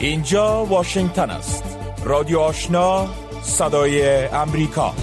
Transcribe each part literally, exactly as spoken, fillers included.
اینجا واشنگتن است. رادیو آشنا، صدای امریکا.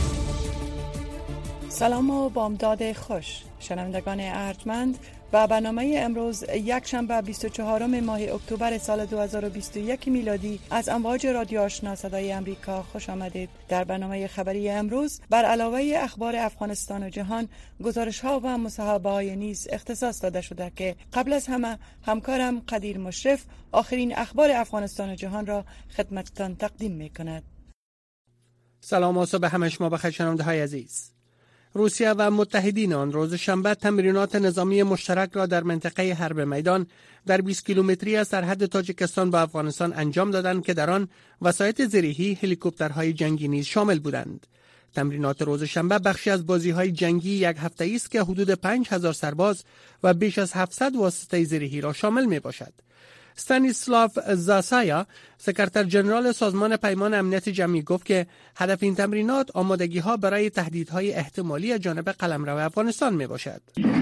سلام و بامداد خوش شنوندگان ارجمند و برنامه امروز یک شنبه بیست و چهارم ماه اکتبر سال دو هزار و بیست و یک میلادی از امواج رادیو آشنا صدای امریکا خوش آمدید. در برنامه خبری امروز بر علاوه اخبار افغانستان و جهان، گزارش ها و مصاحبه های نیز اختصاص داده شده که قبل از همه همکارم قدیر مشرف آخرین اخبار افغانستان و جهان را خدمتتان تقدیم می کند. سلام و صبح همه شما بخیر شنونده های عزیز. روسیه و متحدین آن روز شنبه تمرینات نظامی مشترک را در منطقه حرب میدان در بیست کیلومتری از سرحد تاجیکستان با افغانستان انجام دادند که در آن وسایط زرهی، هلیکوپترهای جنگی نیز شامل بودند. تمرینات روز شنبه بخشی از بازی‌های جنگی یک هفته‌ای است که حدود پنج هزار سرباز و بیش از هفتصد واسطه زرهی را شامل می‌باشد. استانیسلاو زاسایا، سکرتر جنرال سازمان پیمان امنیت جمعی گفت که هدف این تمرینات آمادگی‌ها برای تهدیدهای احتمالی از جانب قلمرو افغانستان میباشد.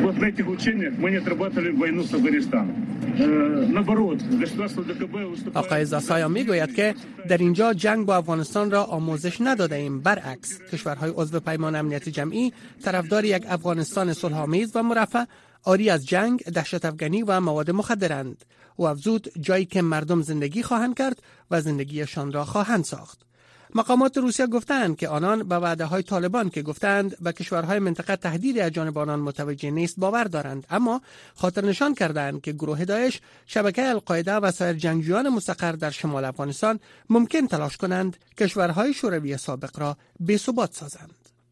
آقای زاسایا میگوید که در اینجا جنگ با افغانستان را آموزش نداده ایم، برعکس کشورهای عضو پیمان امنیت جمعی طرفدار یک افغانستان صلح‌آمیز و مرفه، آری از جنگ، دهشت افغانی و مواد مخدرند. او افزود جایی که مردم زندگی خواهند کرد و زندگیشان را خواهند ساخت. مقامات روسیه گفتند که آنان به وعده های طالبان که گفتند به کشورهای منطقه تهدیدی از جانب آنان متوجه نیست باور دارند، اما خاطر نشان کردند که گروه داعش، شبکه القاعده و سایر جنگجویان مستقر در شمال افغانستان ممکن تلاش کنند کشورهای شوروی سابق را بی‌ثبات سازند.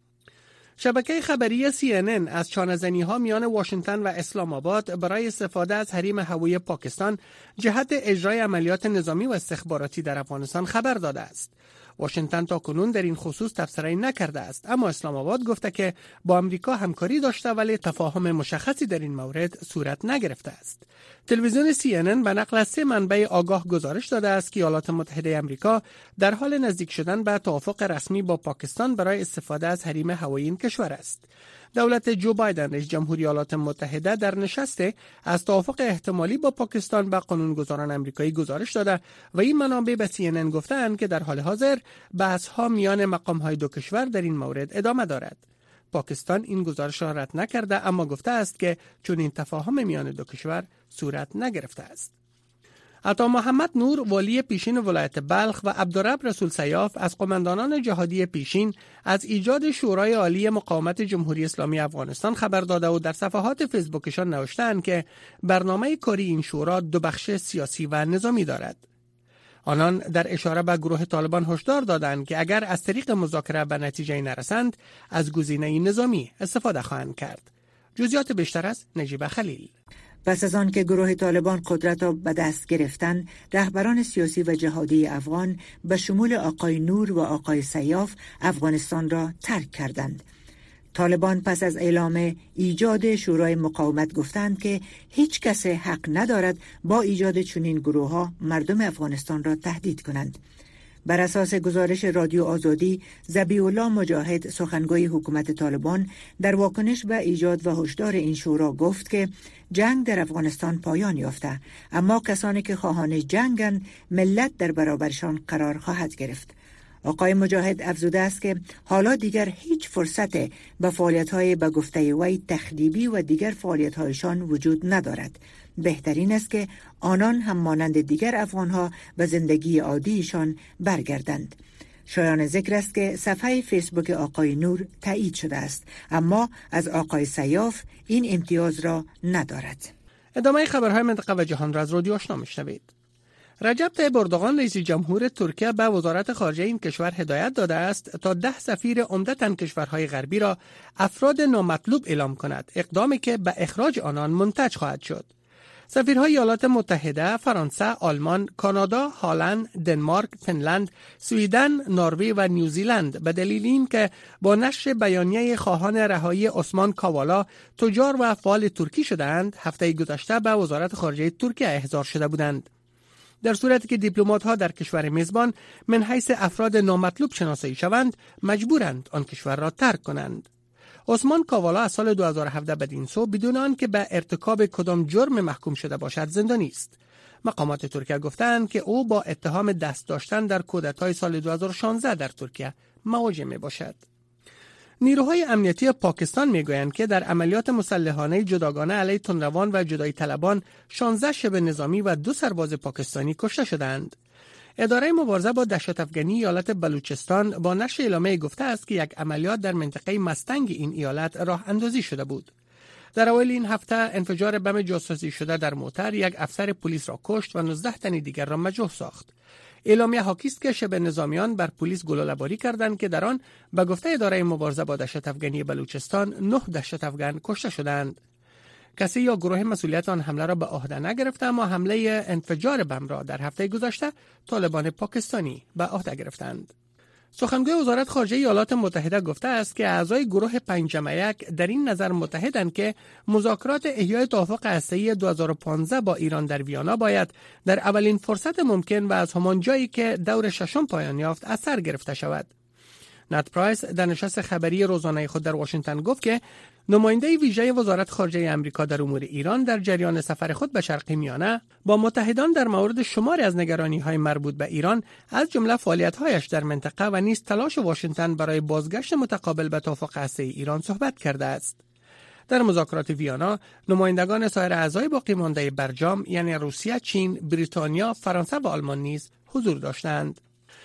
شبکه خبری سی ان ان از چانه‌زنی‌ها میان واشنگتن و اسلام آباد برای استفاده از حریم هوایی پاکستان جهت اجرای عملیات نظامی و استخباراتی در افغانستان خبر داده است. واشنگتن تاکنون در این خصوص تبصره‌ای نکرده است، اما اسلام آباد گفته که با آمریکا همکاری داشته ولی تفاهم مشخصی در این مورد صورت نگرفته است. تلویزیون سی ان ان به نقل از سه منبع آگاه گزارش داده است که ایالات متحده آمریکا در حال نزدیک شدن به توافق رسمی با پاکستان برای استفاده از حریم هوایی این کشور است. دولت جو بایدن رئیس جمهوری ایالات متحده در نشست از توافق احتمالی با پاکستان به قانونگذاران آمریکایی گزارش داده و این منابع به سی ان ان گفتند که در حال حاضر بحث‌ها میان مقام‌های دو کشور در این مورد ادامه دارد. پاکستان این گزارش را رد نکرده، اما گفته است که چون این تفاهم میان دو کشور صورت نگرفته است. عطا محمد نور، والی پیشین ولایت بلخ، و عبدالرب رسول سیاف از قماندانان جهادی پیشین از ایجاد شورای عالی مقاومت جمهوری اسلامی افغانستان خبر داده و در صفحات فیسبوکشان نوشتند که برنامه کاری این شورا دو بخش سیاسی و نظامی دارد. آنان در اشاره به گروه طالبان هشدار دادند که اگر از طریق مذاکره به نتیجه نرسند از گزینه نظامی استفاده خواهند کرد. جزئیات بیشتر از نجیب خلیل. پس از آن که گروه طالبان قدرت را به دست گرفتند، رهبران سیاسی و جهادی افغان به شمول آقای نور و آقای سیاف افغانستان را ترک کردند. طالبان پس از اعلام ایجاد شورای مقاومت گفتند که هیچ کس حق ندارد با ایجاد چنین گروه ها مردم افغانستان را تهدید کنند. بر اساس گزارش رادیو آزادی، ذبیح الله مجاهد، سخنگوی حکومت طالبان، در واکنش به ایجاد و هشدار این شورا گفت که جنگ در افغانستان پایان یافته، اما کسانی که خواهان جنگند ملت در برابرشان قرار خواهد گرفت. آقای مجاهد افزوده است که حالا دیگر هیچ فرصت به فعالیت‌های به گفته وی تخریبی و دیگر فعالیت‌هایشان وجود ندارد. بهترین است که آنان هم مانند دیگر افغان‌ها به زندگی عادیشان برگردند. شایان ذکر است که صفحه فیسبوک آقای نور تایید شده است، اما از آقای سیاف این امتیاز را ندارد. ادامه خبرهای منطقه و جهان را از رادیو آشنا میشنوید. رجب طیب اردوغان رئیس جمهور ترکیه به وزارت خارجه این کشور هدایت داده است تا ده سفیر عمدتاً کشورهای غربی را افراد نامطلوب اعلام کند، اقدامی که به اخراج آنان منتج خواهد شد. سفیرهای ایالات متحده، فرانسه، آلمان، کانادا، هلند، دنمارک، فنلند، سوئیدن، نروژ و نیوزیلند به دلیل اینکه با نشر بیانیه خواهان رهایی عثمان کاوالا تجار و فعال ترکی شدند، هفته گذشته به وزارت خارجه ترکیه احضار شده بودند. در صورتی که دیپلمات‌ها در کشور میزبان من حیث افراد نامطلوب شناسایی شوند، مجبورند آن کشور را ترک کنند. عثمان کاوالا از سال دو هزار و هفده بدین سو بدون آن که به ارتکاب کدام جرم محکوم شده باشد زندانی است. مقامات ترکیه گفتند که او با اتهام دست داشتن در کودتای سال دو هزار و شانزده در ترکیه مواجه می باشد. نیروهای امنیتی پاکستان میگویند که در عملیات مسلحانه جداگانه علیه تندروان و جدایی طلبان شانزده شبه نظامی و دو سرباز پاکستانی کشته شدند. اداره مبارزه با دهشت افغانی ایالت بلوچستان با نشر اعلامیه گفته است که یک عملیات در منطقه مستنگ این ایالت راه اندازی شده بود. در اوایل این هفته انفجار بم جاسوسی شده در موتر یک افسر پلیس را کشت و نوزده تن دیگر را مجروح ساخت. اعلامیه حاکی است که شبه نظامیان بر پلیس گلوله‌باری کردند که در آن به گفته اداره مبارزه با دهشت افغانی بلوچستان نه دهشت افغان کشته شدند. کسی یا گروه مسئولیت آن حمله را به عهده نگرفته، اما حمله انفجار بم را در هفته گذشته طالبان پاکستانی به عهده گرفتند. سخنگوی وزارت خارجه ایالات متحده گفته است که اعضای گروه پنجم یک در این نظر متحدند که مذاکرات احیای توافق هسته‌ای دو هزار و پانزده با ایران در ویانا باید در اولین فرصت ممکن و از همان جایی که دور ششم پایان یافت از سر گرفته شود. نت پرایس در نشست خبری روزانه خود در واشنگتن گفت که نماینده ویژه وزارت خارجه آمریکا در امور ایران در جریان سفر خود به شرق میانه با متحدان در مورد شماری از نگرانی‌های مربوط به ایران از جمله فعالیت‌هایش در منطقه و نیز تلاش واشنگتن برای بازگشت متقابل به توافق هسته‌ای ایران صحبت کرده است. در مذاکرات ویانا نمایندگان سایر اعضای باقی مانده برجام یعنی روسیه، چین، بریتانیا، فرانسه و آلمان نیز حضور داشتند.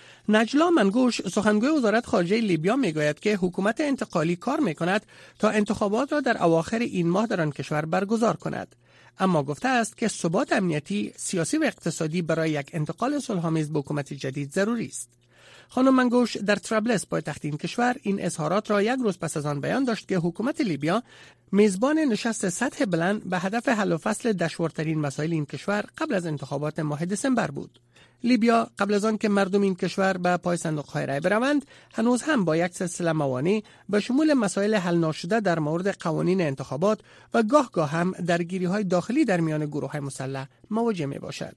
نجلا منگوش سخنگوی وزارت خارجه لیبیا میگوید که حکومت انتقالی کار میکند تا انتخابات را در اواخر این ماه در آن کشور برگزار کند، اما گفته است که ثبات امنیتی، سیاسی و اقتصادی برای یک انتقال صلح‌آمیز به حکومت جدید ضروری است. خانم منگوش در طرابلس پایتخت این کشور این اظهارات را یک روز پس از آن بیان داشت که حکومت لیبیا میزبان نشست سطح بلند به هدف حل و فصل دشوارترین مسائل این کشور قبل از انتخابات ماه دسامبر بود. لیبیا قبل از آن که مردم این کشور به پای صندوق‌های رای بروند، هنوز هم با یک سلسله موانع به شمول مسائل حل ناشده در مورد قوانین انتخابات و گاه گاه هم درگیری‌های داخلی در میان گروه‌های مسلح مواجه می‌باشد.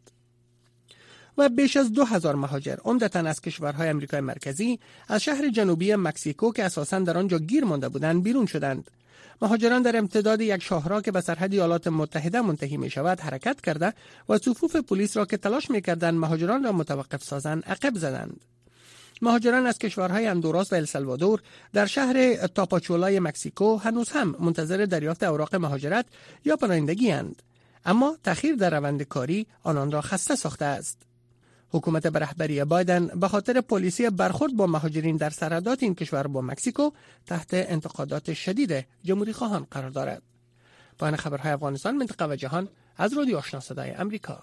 و بیش از دو هزار مهاجر عمدتاً از کشورهای آمریکای مرکزی از شهر جنوبی مکزیکو که اساساً در آنجا گیر مانده بودند بیرون شدند. مهاجران در امتداد یک شاهراه که به سرحد ایالات متحده منتهی می شود حرکت کرده و صفوف پلیس را که تلاش می کردند مهاجران را متوقف سازند عقب زدند. مهاجران از کشورهای اندوراس و السالوادور در شهر تاپاچولای مکزیکو هنوز هم منتظر دریافت اوراق مهاجرت یا پناهندگی اند، اما تأخیر در روند کاری آنان را خسته ساخته است. حکومت به رهبری بایدن به خاطر پلیسی برخورد با مهاجرین در سرحدات این کشور با مکزیکو تحت انتقادات شدید جمهوری خواهان قرار دارد. پایان خبرهای افغانستان، منطقه و جهان از رادیو آشنا صدای امریکا.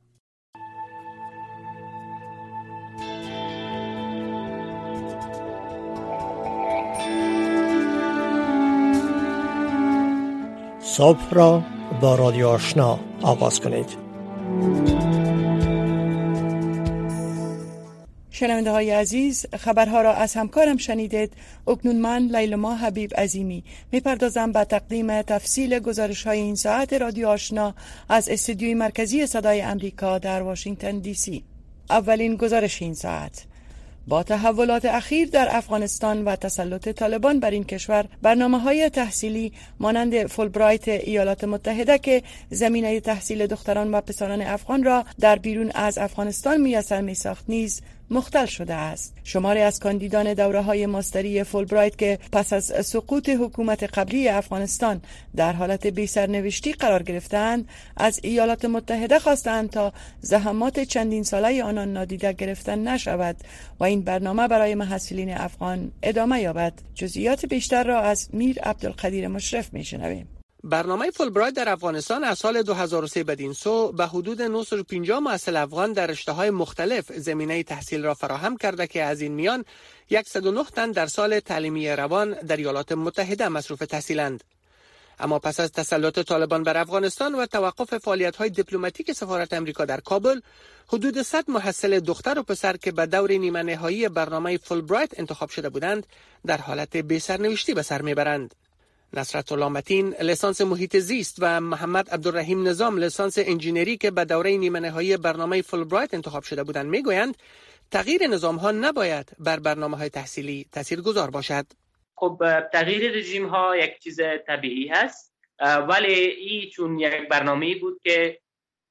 صبح را با رادیو آشنا آغاز کنید. شنونده های عزیز، خبرها را از همکارم شنیدید. اکنون من لیلما حبیب عظیمی میپردازم به تقدیم تفصیل گزارش های این ساعت رادیو آشنا از استودیوی مرکزی صدای امریکا در واشنگتن دی سی. اولین گزارش این ساعت: با تحولات اخیر در افغانستان و تسلط طالبان بر این کشور، برنامه‌های تحصیلی مانند فولبرایت ایالات متحده که زمینه تحصیل دختران و پسران افغان را در بیرون از افغانستان میسر میساخت نیز مختل شده است. شماری از کاندیدان دوره‌های ماستری فولبرایت که پس از سقوط حکومت قبلی افغانستان در حالت بی‌سرنوشتی قرار گرفتند، از ایالات متحده خواستند تا زحمات چندین ساله آنان نادیده گرفته نشود و این برنامه برای محصلین افغان ادامه یابد. جزئیات بیشتر را از میر عبدالقدیر مشرف میشنویم. برنامه فولبرایت در افغانستان از سال دو هزار و سه بدین سو به حدود نهصد و پنجاه محصل افغان در رشته‌های مختلف زمینه تحصیل را فراهم کرده که از این میان صد و نه تن در سال تعلیمی روان در ایالات متحده مصروف تحصیلند. اما پس از تسلط طالبان بر افغانستان و توقف فعالیت‌های دیپلماتیک سفارت آمریکا در کابل، حدود صد محصل دختر و پسر که به دور نیمه نهایی برنامه فولبرایت انتخاب شده بودند، در حالت بی‌سرنوشتی به سر میبرند. نصرت الله متین لیسانس محیط زیست و محمد عبدالرحیم نظام لیسانس انجینری که به دوره نیمه نهایی برنامه فولبرایت انتخاب شده بودند میگویند تغییر نظام ها نباید بر برنامه های تحصیلی تاثیرگذار باشد. خب تغییر رژیم ها یک چیز طبیعی هست، ولی این چون یک برنامه‌ای بود که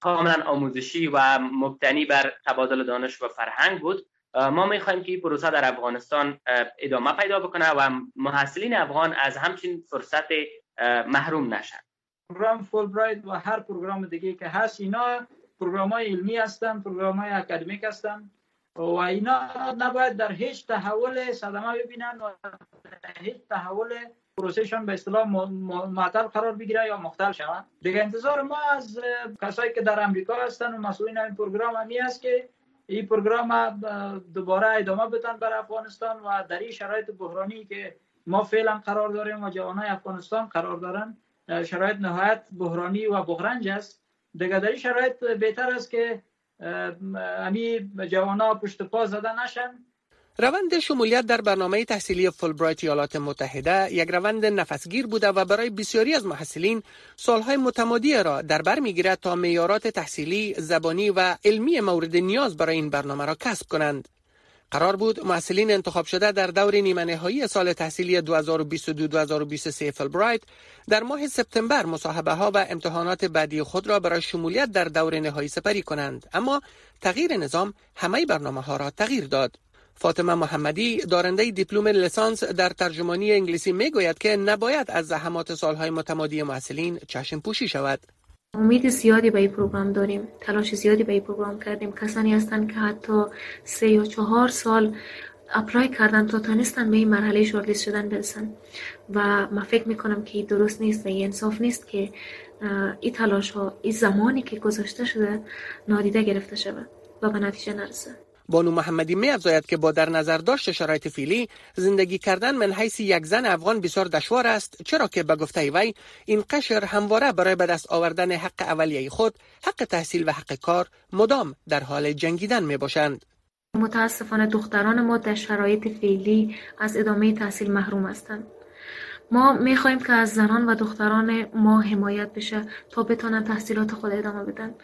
کاملا آموزشی و مبتنی بر تبادل دانش و فرهنگ بود. ما می‌خوایم که این پروسه در افغانستان ادامه پیدا بکنه و محصلین افغان از همچین فرصت محروم نشن. پروگرام فولبرایت و هر پروگرام دیگه که هست، اینا پروگرام‌های علمی هستن، پروگرام‌های اکادمیک هستن و اینا نباید در هیچ تحول صدمه ببینن و هیچ تحول پروسهشان به اصطلاح معطل قرار بگیره یا مختل شود. دیگه انتظار ما از کسایی که در امریکا هستن و مسئولین این پروگرام همی است که این پروگرام دوباره ادامه بدن بر افغانستان و در این شرایط بحرانی که ما فعلا قرار داریم و جوانای افغانستان قرار دارن، شرایط نهایت بحرانی و بحرانج است. دیگه در این شرایط بهتر است که امی جوانا پشت پا زده نشن. روند شمولیت در برنامه تحصیلی فولبرایت ایالات متحده یک روند نفسگیر بوده و برای بسیاری از محصلین سالهای متمادی را در بر میگیرد تا معیارات تحصیلی، زبانی و علمی مورد نیاز برای این برنامه را کسب کنند. قرار بود محصلین انتخاب شده در دور نیمه نهایی سال تحصیلی دو هزار و بیست و دو دو هزار و بیست و سه فولبرایت در ماه سپتامبر مصاحبه ها و امتحانات بعدی خود را برای شمولیت در دور نهایی سپری کنند، اما تغییر نظام همه برنامه ها را تغییر داد. فاطمه محمدی دارنده دیپلم لیسانس در ترجمانی انگلیسی میگوید که نباید از زحمات سالهای متمادی محصلین چشم پوشی شود. امید زیادی به این پروگرام داریم، تلاش زیادی به این پروگرام کردیم. کسانی هستند که حتی سه یا چهار سال اپلای کردن تا تونستن به این مرحله شورتلیست شدن برسن و من فکر میکنم که درست نیست و این انصاف نیست که این تلاش ها، این زمانی که گذاشته شده نادیده گرفته شود و به نتیجه نرسه. بانو محمدی می افزاید که با در نظر داشت شرایط فعلی زندگی کردن من حیث یک زن افغان بسیار دشوار است، چرا که به گفته وی این قشر همواره برای به دست آوردن حق اولیه خود، حق تحصیل و حق کار مدام در حال جنگیدن می باشند. متاسفانه دختران ما در شرایط فعلی از ادامه تحصیل محروم هستند. ما می خواهیم که از زنان و دختران ما حمایت بشه تا بتونن تحصیلات خود ادامه بدن.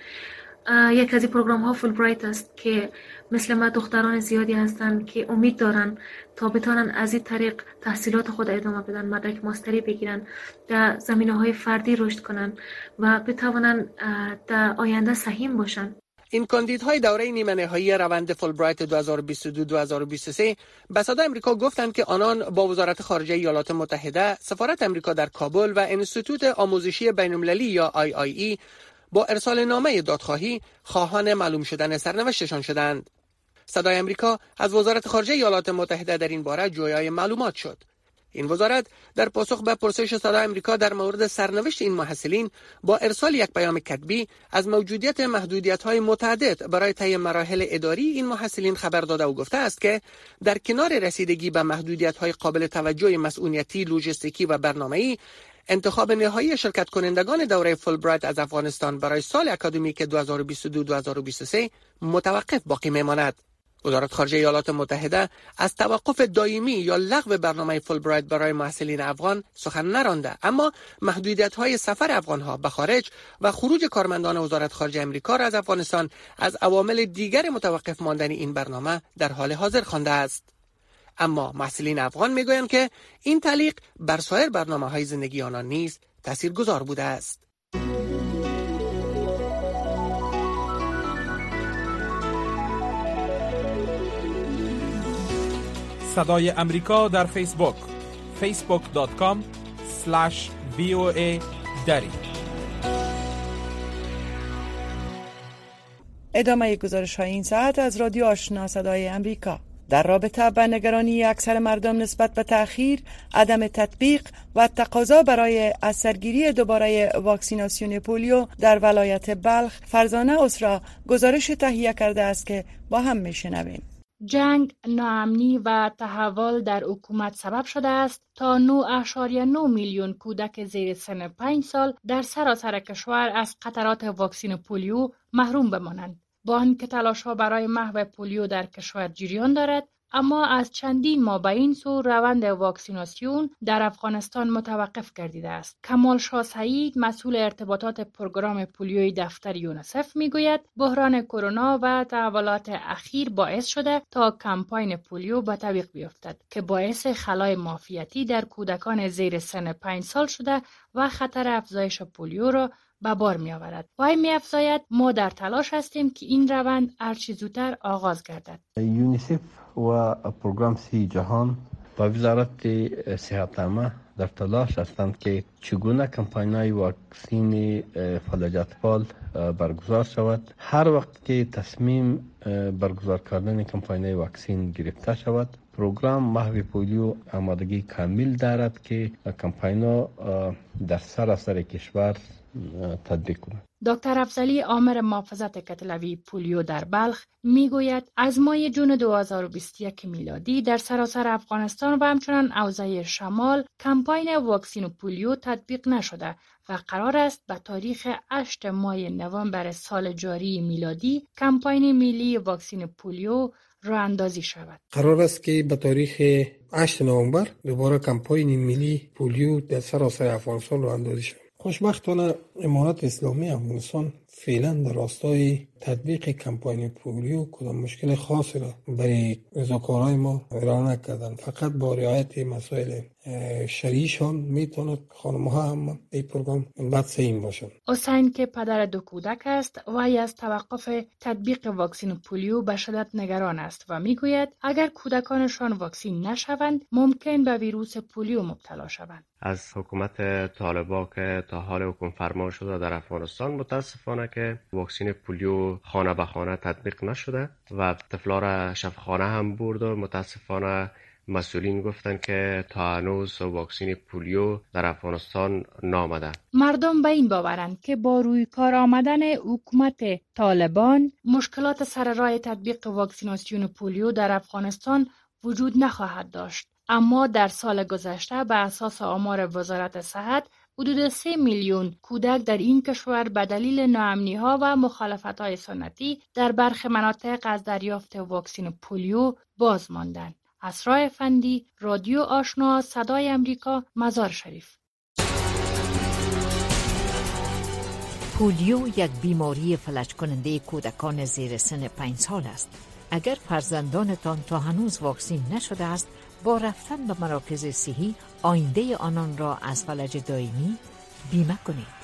یک از این پروگرام ها فولبرایت است که مثل ما دختران زیادی هستند که امید دارن تا بتونن از این طریق تحصیلات خود ادامه بدن، مدرک ماستری بگیرن، در زمینه‌های فردی رشد کنن و بتوانن در آینده سهیم باشن. این کاندیدهای دوره نیمه نهایی روند فولبرایت دو هزار و بیست و دو دو هزار و بیست و سه به صدای آمریکا گفتند که آنان با وزارت خارجه ایالات متحده، سفارت آمریکا در کابل و انستیتوت آموزشی بین‌المللی یا آی آی ای با ارسال نامه دادخواهی خواهان معلوم شدن سرنوشتشان شدند. صدای آمریکا از وزارت خارجه ایالات متحده در این باره جویای معلومات شد. این وزارت در پاسخ به پرسش صدای آمریکا در مورد سرنوشت این محصلین با ارسال یک پیام کتبی از موجودیت محدودیت‌های متعدد برای طی مراحل اداری این محصلین خبر داده و گفته است که در کنار رسیدگی به محدودیت‌های قابل توجه مسئولیتی، لوجستیکی و برنامه‌ای، انتخاب نهایی شرکت کنندگان دوره فولبرایت از افغانستان برای سال اکادمیک دو هزار و بیست و دو دو هزار و بیست و سه متوقف باقی میماند. وزارت خارجه ایالات متحده از توقف دائمی یا لغو برنامه فولبرایت برای محصلین افغان سخن نرانده، اما محدودیت‌های سفر افغان‌ها به خارج و خروج کارمندان وزارت خارجه آمریکا را از افغانستان از عوامل دیگر متوقف ماندن این برنامه در حال حاضر خوانده است. اما محصلین افغان میگویند که این تعلیق بر سایر برنامه‌های زندگی آنان نیز تاثیرگذار بوده است. صدای امریکا در فیسبوک فیسبوک دات کام اسلش وی او ای دری. ادامه گزارش های این ساعت از رادیو آشنا صدای امریکا. در رابطه با نگرانی اکثر مردم نسبت به تأخیر، عدم تطبیق و تقاضا برای از سرگیری دوباره واکسیناسیون پولیو در ولایت بلخ، فرزانه اسرا گزارش تهیه کرده است که با هم میشنویم. جنگ، ناامنی و تحول در حکومت سبب شده است تا نه اشاریه نه میلیون کودک زیر سن پنج سال در سراسر کشور از قطرات واکسن پولیو محروم بمانند. با آنکه تلاش‌ها برای محو پولیو در کشور جریان دارد، اما از چندین ماه به این سو روند واکسیناسیون در افغانستان متوقف گردیده است. کمال شاه سعید مسئول ارتباطات پروگرام پولیوی دفتر یونیسف میگوید بحران کرونا و تحولات اخیر باعث شده تا کمپاین پولیو به تعویق بیفتد که باعث خلای معافیتی در کودکان زیر سن پنج سال شده و خطر افزایش پولیو را به بار می آورد. وای می افزاید ما در تلاش هستیم که این روند هرچه زودتر آغاز گردد. یونیسف و پروگرام سی جهان با وزارت صحت عامه در تلاش هستند که چگونه کمپاین‌های واکسین فلج اطفال برگزار شود. هر وقت که تصمیم برگزار کردن کمپاین‌های واکسین گرفته شود، پروگرام محو پولیو آمادگی کامل دارد که کمپاین‌ها در سراسر کشور تطبیق کنند. دکتر افضلی آمر محافظت کتلوی پولیو در بلخ میگوید از ماه جون دو هزار و بیست و یک میلادی در سراسر افغانستان و همچنان حوزه شمال کمپاین واکسین پولیو تطبیق نشده و قرار است به تاریخ هشتم ماه نوامبر سال جاری میلادی کمپاین ملی واکسین پولیو راه اندازی شود. قرار است که به تاریخ هشتم نوامبر دوباره کمپاین ملی پولیو در سراسر افغانستان راه اندازی شود. خوشبختانه امارات اسلامی افغانستان فعلا در راستای تطبیق کمپاین پولیو کدام مشکل خاصی را برای رضاکارای ما ارائه نکردند. فقط با رعایت مسائل شرعیشان میتواند خانم‌ها هم این پروگرام بعد سیم باشند. حسین که پدر دو کودک است و از توقف تطبیق واکسین پولیو به شدت نگران است و میگوید اگر کودکانشان واکسین نشوند ممکن به ویروس پولیو مبتلا شوند. از حکومت طالبان که تا حال حکم فرما شده در افغانستان متاسفانه که واکسین پولیو خانه به خانه تطبیق نشده و طفلا را شفاخانه هم برد و متاسفانه مسئولین گفتن که تا هنوز واکسین پولیو در افغانستان نامده. مردم به این باورند که با روی کار آمدن حکومت طالبان مشکلات سر راه تطبیق واکسیناسیون پولیو در افغانستان وجود نخواهد داشت. اما در سال گذشته به اساس آمار وزارت صحت حدود سه میلیون کودک در این کشور به دلیل ناامنی‌ها و مخالفت‌های سنتی در برخی مناطق از دریافت واکسین پولیو باز ماندند. اسرا افندی، رادیو آشنا، صدای امریکا، مزار شریف. پولیو یک بیماری فلج کننده کودکان زیر سن پنج سال است. اگر فرزندانتان تا هنوز واکسین نشده است، با رفتن به مراکز صحی آینده آنان را از فلج دائمی بیمه کنید.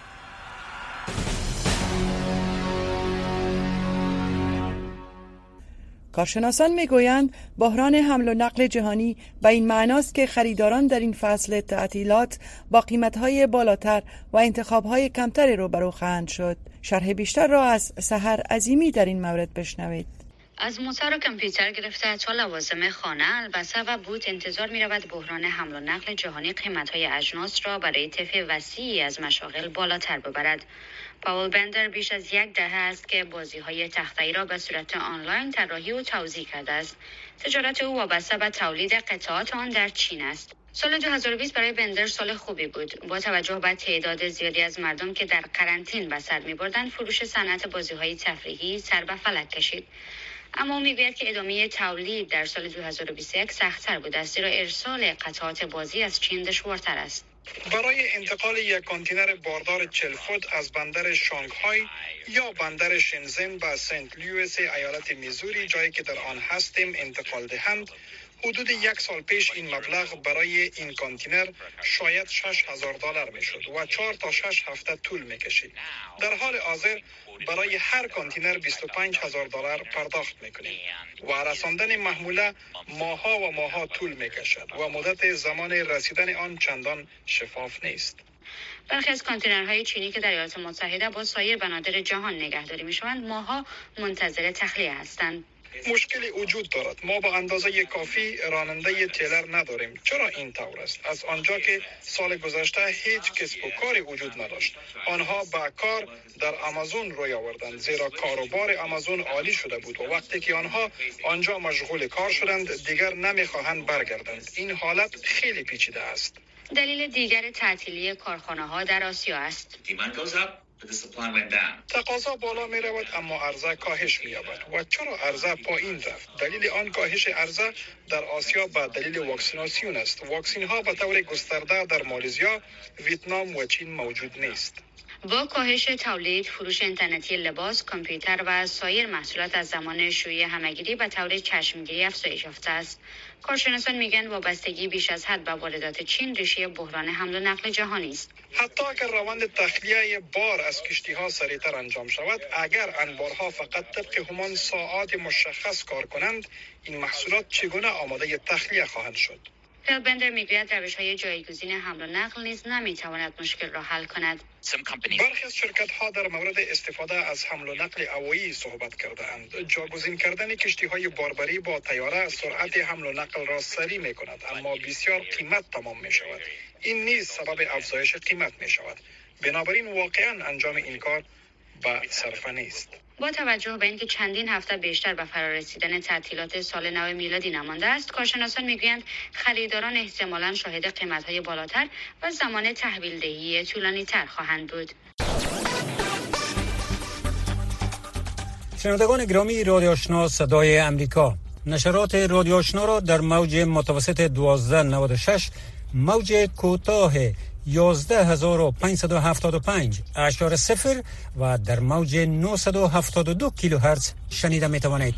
کارشناسان میگویند بحران حمل و نقل جهانی به این معناست که خریداران در این فصل تعطیلات با قیمت‌های بالاتر و انتخاب‌های کمتری روبرو خواهند شد. شرح بیشتر را از سحر عظیمی در این مورد بشنوید. از موتور و کامپیوتر گرفته تا لوازم خانه البته و بود انتظار می رود بحران حمل و نقل جهانی قیمت‌های اجناس را برای طیف وسیعی از مشاغل بالاتر ببرد. پاول بندر بیش از یک دهه است که بازی‌های تخته‌ای را به صورت آنلاین طراحی و توزیع کرده است. تجارت او وابسته به تولید قطعات آن در چین است. سال دو هزار و بیست برای بندر سال خوبی بود. با توجه به تعداد زیادی از مردم که در قرنطین به سر می‌بردند، فروش صنعت بازی‌های تفریحی سر به فلک کشید. اما می‌گوید که ادامه تولید در سال دو هزار و بیست و یک سخت‌تر بود است، زیرا ارسال قطعات بازی از چین دشوارتر است. برای انتقال یک کانتینر باردار چهل فوت از بندر شانگهای یا بندر شنزن به سنت لوئیس ایالت میزوری، جایی که در آن هستیم، انتقال دهند، حدود یک سال پیش این مبلغ برای این کانتینر شاید شش هزار دلار میشد و چهار تا شش هفته طول میکشید. در حال حاضر برای هر کانتینر بیست و پنج هزار دلار پرداخت میکنیم و رساندن محموله ماها و ماها طول میکشد و مدت زمان رسیدن آن چندان شفاف نیست. برخی از کانتینرهای چینی که در ایالات متحده با سایر بنادر جهان نگهداری میشوند ماها منتظر تخلیه هستند. مشکلی وجود دارد. ما با اندازه کافی راننده تیلر نداریم. چرا این طور است؟ از آنجا که سال گذشته هیچ کسب و کاری وجود نداشت. آنها با کار در آمازون روی آوردند، زیرا کاروبار آمازون عالی شده بود و وقتی که آنها آنجا مشغول کار شدند دیگر نمیخواهند برگردند. این حالت خیلی پیچیده است. دلیل دیگر تعطیلی کارخانه‌ها در آسیا است. تقاضا بالا می رود اما عرضه کاهش می یابد. و چرا عرضه پایین رفت؟ دلیل آن کاهش عرضه در آسیا به دلیل واکسیناسیون است. واکسین ها به طور گسترده در مالزیا، ویتنام و چین موجود نیست. با کاهش تولید، فروش اینترنتی لباس، کامپیوتر و سایر محصولات از زمان شیوع همهگیری به طور چشمگیری افزایش یافته است. کارشناسان میگن وابستگی بیش از حد به واردات چین ریشه بحران حمل و نقل جهانی است. حتی اگر روند تخلیه بار از کشتی ها سریعتر انجام شود، اگر انبارها فقط طبق همان ساعات مشخص کار کنند، این محصولات چگونه آماده تخلیه خواهند شد؟ فیلبندر میگوید روش‌های جایگزین حمل و نقل نیز نمیتواند مشکل را حل کند. برخی از شرکت ها در مورد استفاده از حمل و نقل هوایی صحبت کرده اند. جاگزین کردن کشتی های باربری با طیاره سرعت حمل و نقل را سریع می کند، اما بسیار قیمت تمام می شود. این نیز سبب افزایش قیمت می شود. بنابراین واقعا انجام این کار به صرفه نیست. با توجه به اینکه چندین هفته بیشتر به فرارسیدن تعطیلات سال نو میلادی نمانده است، کارشناسان میگویند خریداران احتمالاً شاهد قیمت‌های بالاتر و زمان تحویل دهی طولانی‌تر خواهند بود. شنوندگان گرامی رادیو آشنا صدای امریکا، نشرات رادیو آشنا را در موج متوسط دوازده نود و شش، موج کوتاه یازده هزار و پانصد و هفتاد و پنج اشار صفر و در موج نهصد و هفتاد و دو کیلوهرتز شنیده می توانید.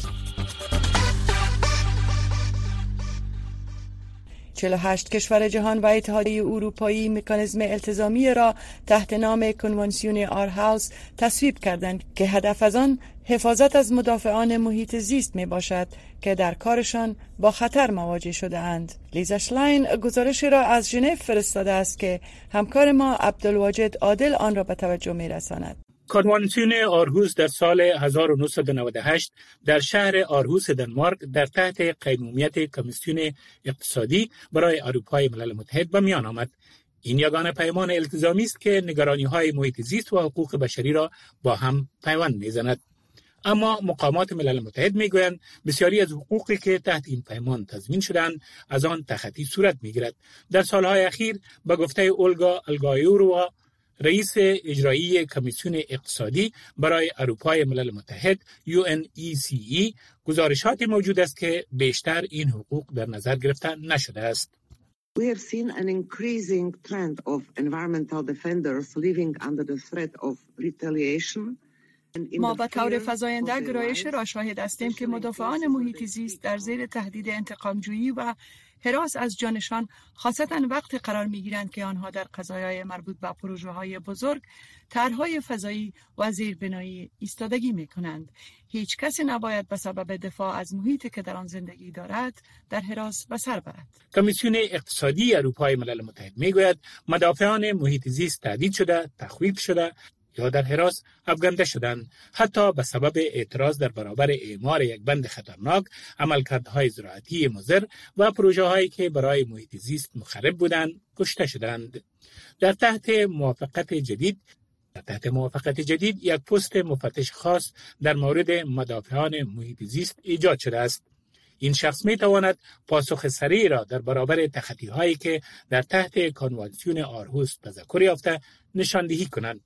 چهل و هشت کشور جهان و اتحادیه اروپایی مکانیزم التزامی را تحت نام کنوانسیون آرهاوس تصویب کردند که هدف از آن حفاظت از مدافعان محیط زیست می باشد که در کارشان با خطر مواجه شده اند. لیزا شلاین گزارشی را از ژنو فرستاده است که همکار ما عبدالواجد عادل آن را به توجه می رساند. کنوانسیون آرهوس در سال هزار و نهصد و نود و هشت در شهر آرهوس دانمارک در تحت قیمومیت کمیسیون اقتصادی برای اروپای ملل متحد به میان آمد. این یگانه پیمان التزامی است که نگرانی‌های محیط زیست و حقوق بشری را با هم پیوند می‌زند. اما مقامات ملل متحد میگویند بسیاری از حقوقی که تحت این پیمان تضمین شدند از آن تخطی صورت میگیرد. در سالهای اخیر به گفته اولگا الگایوروا، رئیس اجرایی کمیسیون اقتصادی برای اروپای ملل متحد یو ان ای سی ای، گزارشاتی موجود است که بیشتر این حقوق در نظر گرفته نشده است. We have seen an increasing trend of environmental defenders living under the threat of retaliation. ما به طور فزاینده گرایش را شاهد هستیم که مدافعان محیط زیست در زیر تهدید انتقامجویی و هراس از جانشان، خاصتا وقت قرار می‌گیرند که آنها در قضایای مربوط به پروژه‌های بزرگ، طرح‌های فضایی و زیربنایی ایستادگی می‌کنند. هیچ کسی نباید به سبب دفاع از محیطی که در آن زندگی دارد در هراس به سر برد. کمیسیون اقتصادی اروپای ملل متحد می‌گوید مدافعان محیط زیست تهدید شده، تخویف شده یا در هراس افکنده شدند، حتی به سبب اعتراض در برابر اعمار یک بند خطرناک، عملکردهای زراعتی مضر و پروژه‌هایی که برای محیط زیست مخرب بودند کشته شدند. در تحت موافقت جدید در تحت موافقت جدید یک پست مفتش خاص در مورد مدافعان محیط زیست ایجاد شده است. این شخص می تواند پاسخ سریع را در برابر تخطی‌هایی که در تحت کنوانسیون آرهوس تذکر یافته نشاندهی کنند.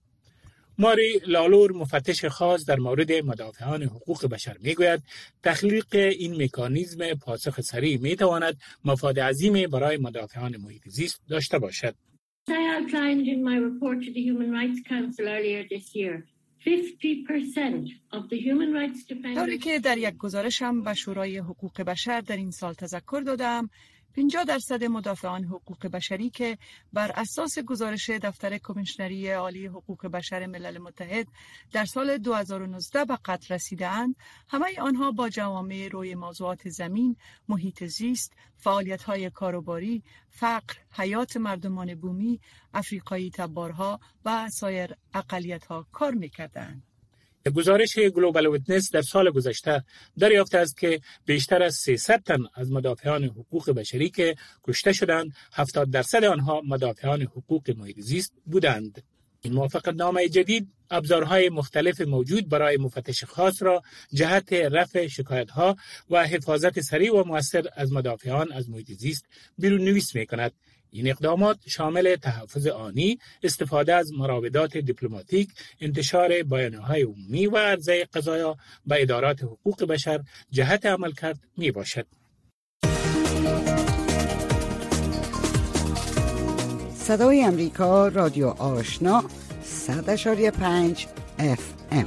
ماری لالور، مفتش خاص در مورد مدافعان حقوق بشر میگوید تخلیق این مکانیزم پاسخ سریع میتواند مفاد عظیمی برای مدافعان محیط زیست داشته باشد. I outlined in my report to the Human Rights Council earlier this year, fifty percent of the human rights defenders. طوری که در یک گزارشم به شورای حقوق بشر در این سال تذکر دادم، پنجاه درصد مدافعان حقوق بشری که بر اساس گزارش دفتر کمیشنری عالی حقوق بشر ملل متحد در سال دو هزار و نوزده به قتل رسیدند، همه آنها با جوامع روی موضوعات زمین، محیط زیست، فعالیت‌های کاروباری، فقر، حیات مردمان بومی، افریقایی تبارها و سایر اقلیت‌ها کار می‌کردند. گزارش گلوبال ویتنس در سال گذشته دریافت است که بیشتر از سیصد تن از مدافعان حقوق بشری که کشته شدند، هفتاد درصد آنها مدافعان حقوق محیط زیست بودند. این موافقتنامه جدید ابزارهای مختلف موجود برای مفتش خاص را جهت رفع شکایت‌ها و حفاظت سریع و مؤثر از مدافعان از محیط زیست بیرون نویس می‌کند. این اقدامات شامل تحفظ آنی، استفاده از مراودات دیپلماتیک، انتشار بیانیه‌های عمومی و عرضه قضایا به ادارات حقوق بشر جهت عملکرد می باشد. صدای امریکا، رادیو آشنا، صد اشاری پنج اف ام.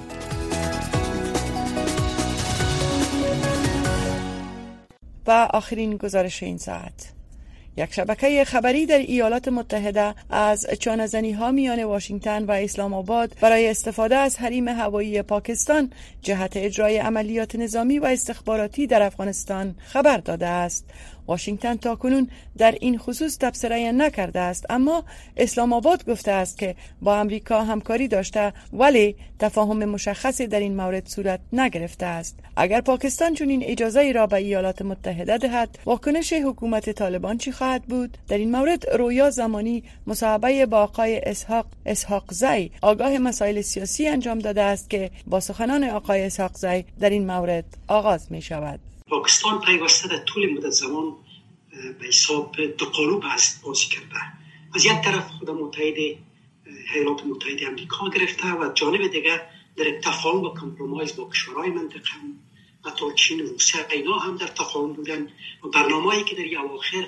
و آخرین گزارش این ساعت: یک شبکه خبری در ایالات متحده از چانه‌زنی ها میان واشنگتن و اسلام آباد برای استفاده از حریم هوایی پاکستان جهت اجرای عملیات نظامی و استخباراتی در افغانستان خبر داده است. واشنگتن تاکنون در این خصوص تبصره نکرده است، اما اسلام آباد گفته است که با امریکا همکاری داشته ولی تفاهم مشخصی در این مورد صورت نگرفته است. اگر پاکستان چنین اجازه ای را به ایالات متحده دهد، واکنش حکومت طالبان چی خواهد بود؟ در این مورد رویا زمانی مصاحبه با آقای اسحاق اسحاق زی، آگاه مسائل سیاسی انجام داده است که با سخنان آقای اسحاق زی در این مورد آغاز می شود. پاکستان پیوسته در طول مدت زمان به حساب دو قالب است بازی کرده. از یک طرف خود متحد ایالات متحده آمریکا گرفته و جانب دیگر در تفاهم و کامپرومایز با کشورهای منطقه، حتی چین و روسیه، اینا هم در تفاهم بودن و برنامه‌ای که در اواخر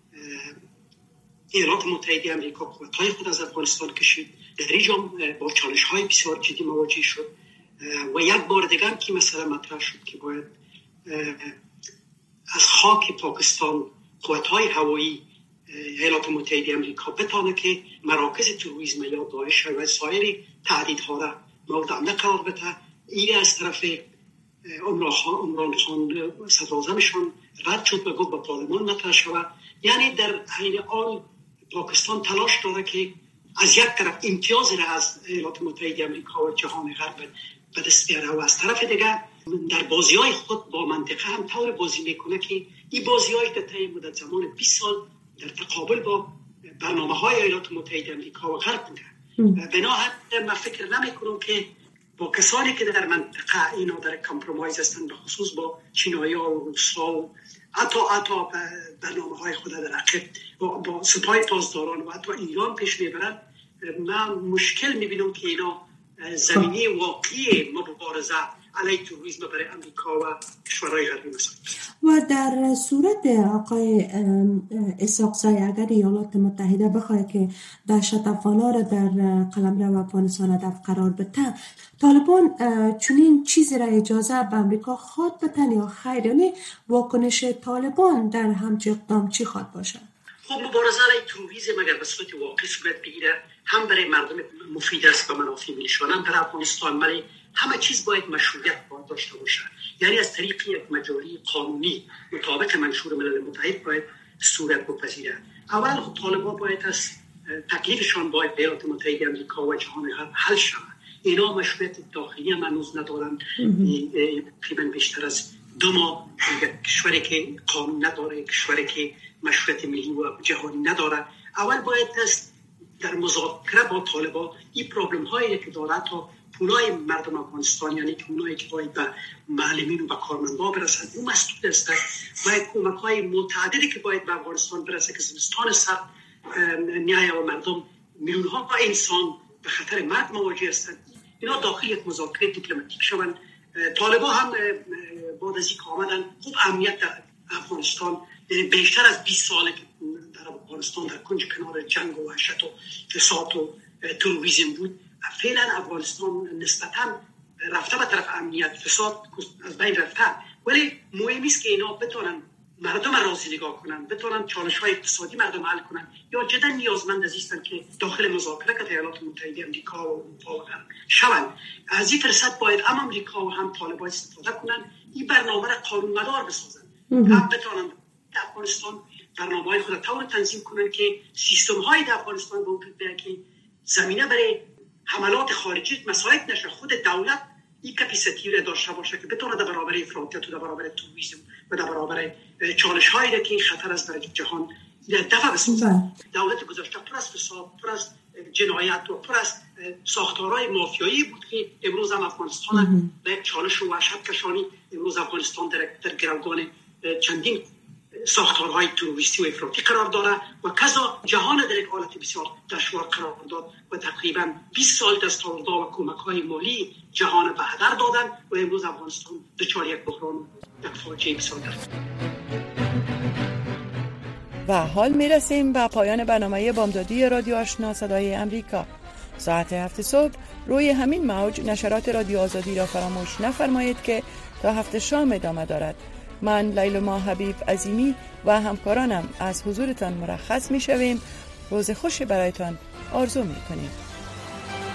ایالات متحده آمریکا قوت‌های خود از افغانستان کشید، در اینجا با چالش‌های بسیار جدی مواجه شد و یک بار دیگر که مسئله مطرح شد که باید از خاک پاکستان قوت‌های هوایی ایالات متحده آمریکا بتونه که مراکز تروریسم یا داعش و سایر تهدیدها را مورد حمله قرار بده. این از طرف عمران خان صدراعظمشان رد شد و گفت با پارلمان مطرح شود. یعنی در عین حال پاکستان تلاش داره که از یک طرف امتیاز را از ایالات متحده آمریکا و جهان غرب به دست بیاره و از طرف دیگر در بازی‌های خود با منطقه هم طور بازی میکنه که این بازی‌های در طی مدت زمان بیست سال در تقابل با برنامه‌های ایالات متحده آمریکا و غرب بوده. بنابراین من فکر نمی‌کنم که با کسانی که در منطقه اینا در کامپرومایز هستند، به خصوص با چینایی‌ها و روس‌ها و حتی حتی برنامه‌های خود در عقب با, با سپاه پاسداران و حتی ایران پیش میبرند، من مشکل می‌بینم که اینا زمینه واقعی مبارزه علیه تروریسم برای امریکا و کشورهای غربی است. و در صورت آقای اسحاق زی اگر ایالات متحده بخواهد که دهشت افغانا را در قلمرو افغانستان هدف قرار بده، طالبان چنین چیزی را اجازه به امریکا خواد بدن یا خیر؟ یعنی واکنش طالبان در همچین اقدام چی خواد باشد؟ خب مبارزه علیه تروریسم اگر به صورت واقعی صورت بگیره، هم برای مردم مفید است و منافع ملیشان، هم برای افغانستان، ولی همه چیز باید مشروعیت باید داشته باشه. یعنی از طریق یک مجاری قانونی مطابق منشور ملل متحد باید صورت بپذیره. اول خب طالبان باید از تکلیفشان باید به ایالات متحده آمریکا و جهان غرب حل شود. اینا مشروعیت داخلی هم هنوز ندارن. تقریبا بیشتر از دو ماه کشوری که قانون نداره، کشوری که مشروعیت ملی و جهانی نداره، اول باید در مذاکره با طالبان این پرابلم هایی که داره تا پولای مردم افغانستان، یعنی که اونایی که باید به معلمین و به کارمندا برسند، اون مسئول است. باید کمک های متعددی که باید به افغانستان برسه که زمستان سرد نیای و مردم میلیون ها انسان به خطر مرگ مواجه هستند، اینا داخل یک مذاکره دیپلماتیک شوند. طالبان هم بعد از اینکه آمدن خوب امنیت در افغانستان بیشتر از بیست ساله که در افغانستان در کنج کنار جنگ و وحشت و فساد و تروریسم بود، فعلا افغانستان نسبتاً رفته به طرف امنیت، فساد از بین رفته، ولی مهم است که اینا بتونن مردم راضی نگاه کنن، بتونن چالش‌های اقتصادی مردم حل کنن، یا جدا نیازمند هستند که داخل مذاکره که ایالات متحده آمریکا و اروپا شوند. از این فرصت باید هم آمریکا و هم طالبان استفاده کنن، این برنامه را قانون‌مدار بسازن، هم بتونن در افغانستان برنامه‌های خود طور تنظیم کنن که سیستم‌های در افغانستان به وجود بیاد که زمینه برای حملات خارجی مساعد نشه. خود دولت این کپاسیتی را داشته باشه که بتونه در برابر افراطیت و در برابر تروریسم و در برابر چالش‌هایی که خطر است در جهان دفع بسازه. دولت گذشته پر از فساد، پر از جنایت و پر از ساختارهای مافیایی بود که امروز هم افغانستان به چالش و وحشت کشانی. امروز افغانستان در در گروگان چندین ساختارهای تروریستی و افراطی قرار داره و کذا جهان در یک حالت بسیار دشوار قرار داد و تقریبا بیست سال دستاوردها و کمک‌های مالی جهان به هدر دادن و امروز افغانستان دچار یک بحران یک فاجعه بسیار است. و حال میرسیم به پایان برنامه بامدادی رادیو آشنا صدای امریکا. ساعت هفت صبح روی همین موج نشرات رادیو آزادی را فراموش نفرمایید که تا هفت شام ادامه دارد. من لیلما حبیب عظیمی و همکارانم از حضورتان مرخص می شویم. روز خوشی برایتان آرزو می کنیم.